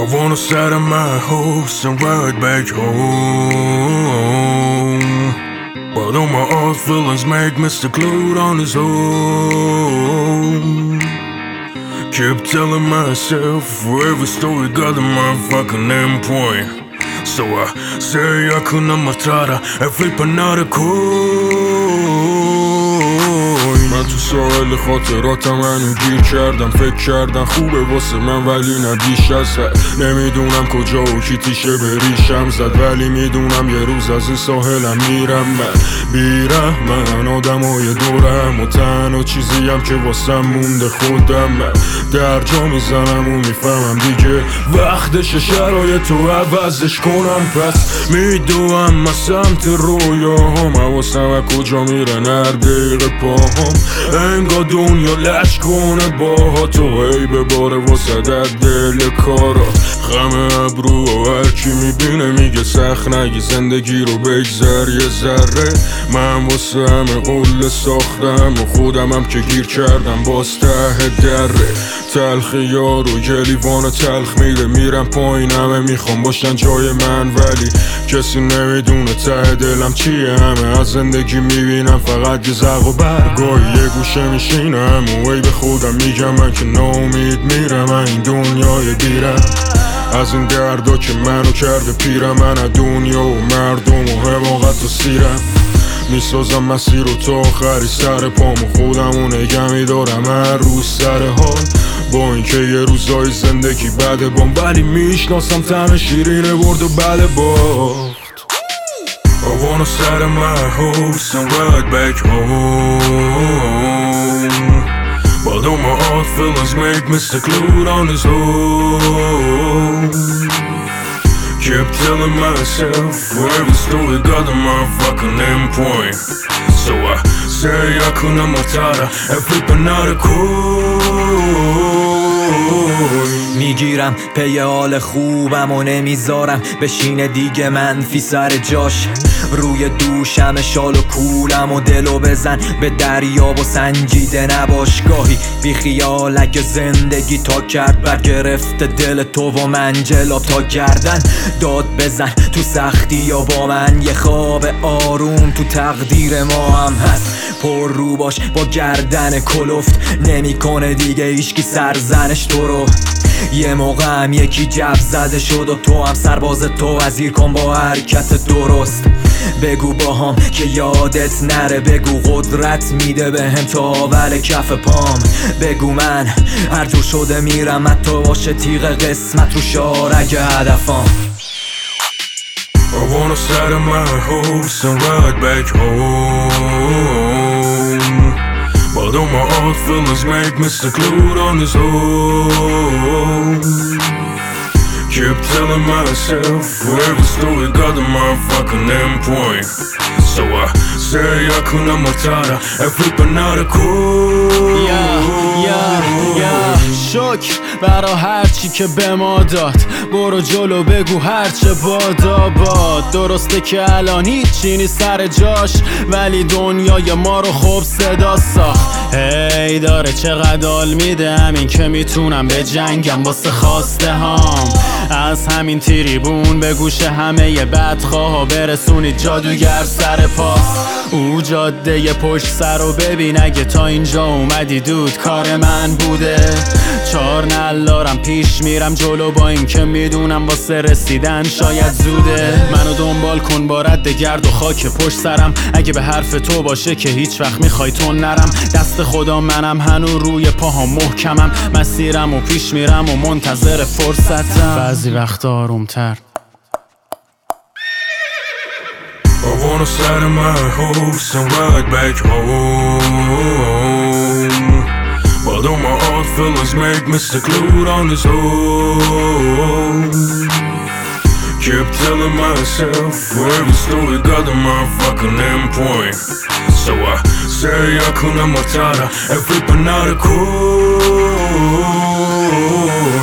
I wanna settle my hopes and ride back home, but all my old feelings make me stick glued on his own. Keep telling myself for every story got a motherfucking endpoint. So I say hakuna matata and flip another coin. من تو ساحل خاطراتم هنو گیر کردم، فکر کردم خوبه واسه من ولی نه بیش از حد. نمیدونم کجا و کی تیشه به ریشم زد، ولی میدونم یه روز از این ساحلم میرم. من بیرحمن آدمای دورم و تنها چیزیم که واسم مونده خودم. من در جا میزنم و میفهمم دیگه وقتش شرایطو عوضش کنم. پس میدونم از سمت رویاهم حواسم از کجا میرن هر دقیقه پاهم. انگار دنیا لش کنه با تو هی بباره واسه در دل کارا. غم ابرو و هرکی میبینه میگه سخت نگی زندگی رو بگذر یه ذره. من واسه همه قله ساختم و خودمم که گیر کردم باز ته دره. تلخ یارو یه لیوان تلخ میده میرم پایین، همه میخوام باشن جای من ولی کسی نمیدونه ته دلم چیه. همه از زندگی میبینم فقط یه زرق و برگاهی یه گوشه میشینم و ای به خودم میگم من که ناامید میرم این دنیای دیرم. از این دردا که منو کرده پیرم، من از دنیا و مردم و حماقت و سیرم. میسازم مسیر رو تا آخری سر پام و خودمو نگه میدارم هر روز سر حال. با اینکه یه روزای زندگی بده بام ولی میشناسم طعم شیرینه برد و بله باخت. I wanna settle my hopes and ride back home, but all my old feelings make me stick glued on this hole. Keep telling myself for every story got a motherfucking endpoint. So I say hakuna matata and flip another coin. میگیرم پی حال خوبم و نمیذارم بشینه دیگه منفی سر جاش. روی دوشم شال و کولم و دلو بزن به دریا و سنجیده نباش. گاهی بی خیالک زندگی تا کرد برگرفته دل تو و من جلاب تا گردن. داد بزن تو سختی یا با من یه خواب آروم تو تقدیر ما هم هست. پر رو باش با گردن کلفت نمیکنه دیگه هیچکی سرزنش تو رو. یه موقع هم یکی جب زده شد و تو هم سرباز تو وزیر کن با حرکت درست. بگو باهام که یادت نره، بگو قدرت میده بهم تا اول کف پام. بگو من هر جور شده میرم حتی باشه تیغ قسمت رو شارک هدفام. I wanna settle my hopes and ride back home, but all my old feelings make me stick glued on this hole. Keep telling myself for every story got a motherfucking endpoint. So I say hakuna matata and flip another coin. شکر برا هرچی که به ما داد، برو جلو بگو هرچه بادا باد. درسته که الان هیچی نیست سر جاش ولی دنیای ما رو خوب صدا ساخت. هی داره چقدر حال میده همین که میتونم به جنگم واسه خواسته هام. از همین تریبون به گوش همه بدخواه برسونید جادوگر سر پاس. او جاده پشت سر رو ببین اگه تا اینجا اومدی دود کار من بوده. چار نلارم پیش میرم جلو با این که میدونم واسه رسیدن شاید زوده. منو دنبال کن با رد گرد و خاک پشت سرم، اگه به حرف تو باشه که هیچ وقت میخوای تو نرم. دست خدا منم هنو روی پاها محکمم، مسیرم و پیش میرم و منتظر فرصتم. بعضی وقت آرومتر. I wanna settle my hopes and ride back home, but all my old feelings make me stick glued on this hole. Keep telling myself for every story got a motherfucking endpoint. So I say hakuna matata and flip another coin.